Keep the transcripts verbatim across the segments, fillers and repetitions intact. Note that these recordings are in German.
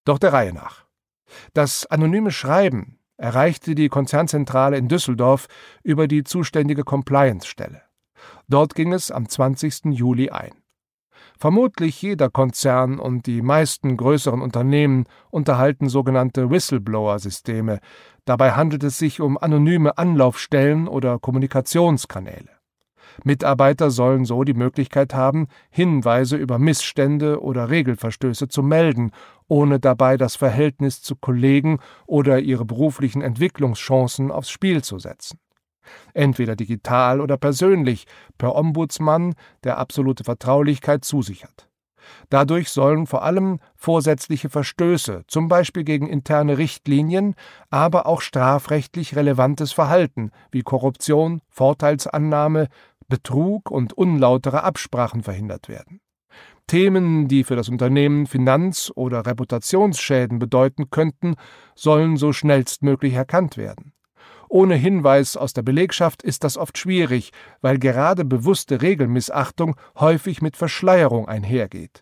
Doch der Reihe nach. Das anonyme Schreiben erreichte die Konzernzentrale in Düsseldorf über die zuständige Compliance-Stelle. Dort ging es am zwanzigsten Juli ein. Vermutlich jeder Konzern und die meisten größeren Unternehmen unterhalten sogenannte Whistleblower-Systeme. Dabei handelt es sich um anonyme Anlaufstellen oder Kommunikationskanäle. Mitarbeiter sollen so die Möglichkeit haben, Hinweise über Missstände oder Regelverstöße zu melden, ohne dabei das Verhältnis zu Kollegen oder ihre beruflichen Entwicklungschancen aufs Spiel zu setzen. Entweder digital oder persönlich, per Ombudsmann, der absolute Vertraulichkeit zusichert. Dadurch sollen vor allem vorsätzliche Verstöße, zum Beispiel gegen interne Richtlinien, aber auch strafrechtlich relevantes Verhalten wie Korruption, Vorteilsannahme, Betrug und unlautere Absprachen verhindert werden. Themen, die für das Unternehmen Finanz- oder Reputationsschäden bedeuten könnten, sollen so schnellstmöglich erkannt werden. Ohne Hinweis aus der Belegschaft ist das oft schwierig, weil gerade bewusste Regelmissachtung häufig mit Verschleierung einhergeht.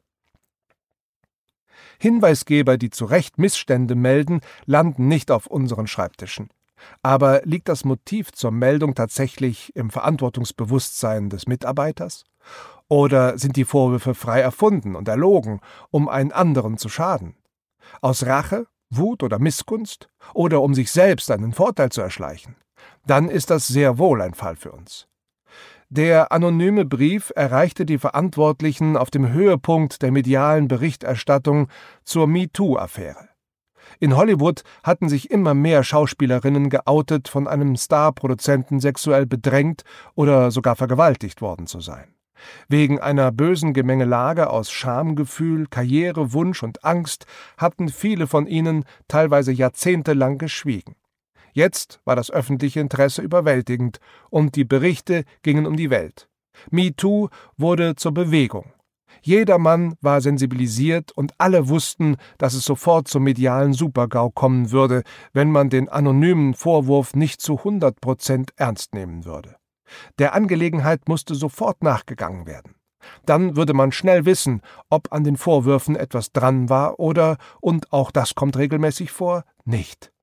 Hinweisgeber, die zu Recht Missstände melden, landen nicht auf unseren Schreibtischen. Aber liegt das Motiv zur Meldung tatsächlich im Verantwortungsbewusstsein des Mitarbeiters? Oder sind die Vorwürfe frei erfunden und erlogen, um einen anderen zu schaden? Aus Rache, Wut oder Missgunst? Oder um sich selbst einen Vorteil zu erschleichen? Dann ist das sehr wohl ein Fall für uns. Der anonyme Brief erreichte die Verantwortlichen auf dem Höhepunkt der medialen Berichterstattung zur MeToo-Affäre. In Hollywood hatten sich immer mehr Schauspielerinnen geoutet, von einem Starproduzenten sexuell bedrängt oder sogar vergewaltigt worden zu sein. Wegen einer bösen Gemengelage aus Schamgefühl, Karrierewunsch und Angst hatten viele von ihnen teilweise jahrzehntelang geschwiegen. Jetzt war das öffentliche Interesse überwältigend und die Berichte gingen um die Welt. MeToo wurde zur Bewegung. Jedermann war sensibilisiert und alle wussten, dass es sofort zum medialen Supergau kommen würde, wenn man den anonymen Vorwurf nicht zu hundert Prozent ernst nehmen würde. Der Angelegenheit musste sofort nachgegangen werden. Dann würde man schnell wissen, ob an den Vorwürfen etwas dran war oder, und auch das kommt regelmäßig vor, nicht.